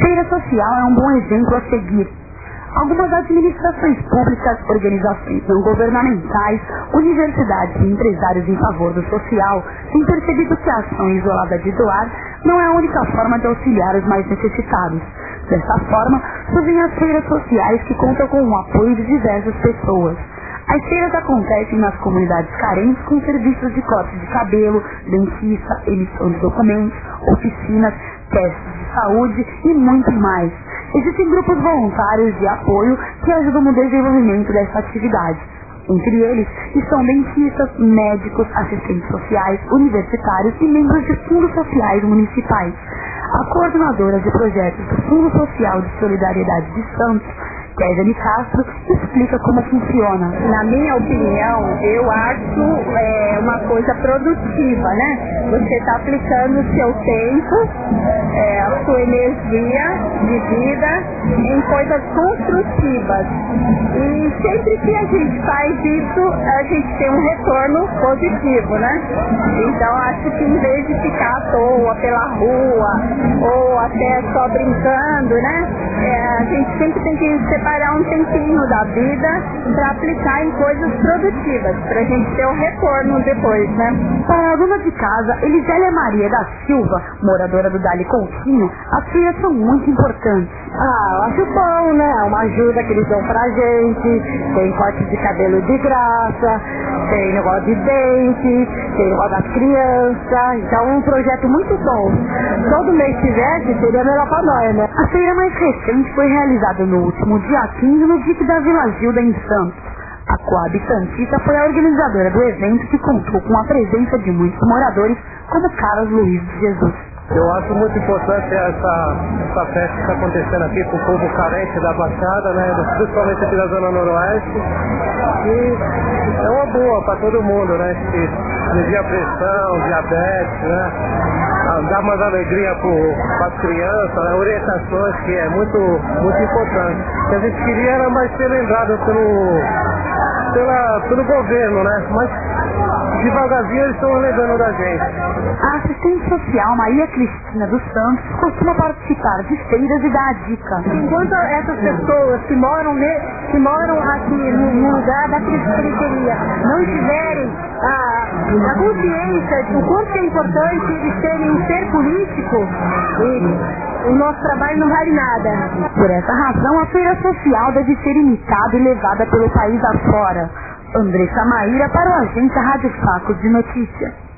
Feira social é um bom exemplo a seguir. Algumas administrações públicas, organizações não governamentais, universidades e empresários em favor do social têm percebido que a ação isolada de doar não é a única forma de auxiliar os mais necessitados. Dessa forma, surgem as feiras sociais que contam com o apoio de diversas pessoas. As feiras acontecem nas comunidades carentes com serviços de corte de cabelo, dentista, emissão de documentos, oficinas, testes de saúde e muito mais. Existem grupos voluntários de apoio que ajudam no desenvolvimento dessa atividade. Entre eles estão dentistas, médicos, assistentes sociais, universitários e membros de fundos sociais municipais. A coordenadora de projetos do Fundo Social de Solidariedade de Santos, Kézia Castro, explica como funciona. Na minha opinião, eu acho uma coisa produtiva, né? Você está aplicando o seu tempo, a sua energia de vida em coisas construtivas. E sempre que a gente faz isso, a gente tem um retorno positivo, né? Então, acho que em vez de ficar à toa pela rua, ou até só brincando, né? A gente sempre tem que separar um tempinho da vida para aplicar em coisas produtivas, para a gente ter um retorno depois, né? Para a dona de casa, Elisélia Maria da Silva, moradora do Dali Coutinho, as feiras são muito importantes. Eu acho bom, né? Uma ajuda que eles dão pra gente, tem corte de cabelo de graça, tem negócio de dente, tem negócio das crianças, então é um projeto muito bom. Todo mês que tivesse, seria melhor pra nós, né? A feira mais recente foi realizada no último dia 15 no DIC da Vila Gilda, em Santos. A Coab Santista foi a organizadora do evento, que contou com a presença de muitos moradores, como Carlos Luiz de Jesus. Eu acho muito importante essa festa que está acontecendo aqui com o povo carente da Baixada, né, principalmente aqui da Zona Noroeste. E é uma boa para todo mundo, né? Que alivia pressão, diabetes, né? Dá mais alegria para as crianças, né? Orientações, que é muito importante. O que a gente queria era mais ser lembrado pelo governo, né? Mas devagarzinho eles estão lembrando da gente. A assistente social Maria Cristina dos Santos costuma participar de feiras e dar a dica. Enquanto essas pessoas que moram aqui no lugar da periferia não tiverem a consciência de o quanto é importante eles terem um ser político, o nosso trabalho não vale nada. Por essa razão, a feira social deve ser imitada e levada pelo país afora. Andressa Maíra para o Agência Rádio Facos de Notícia.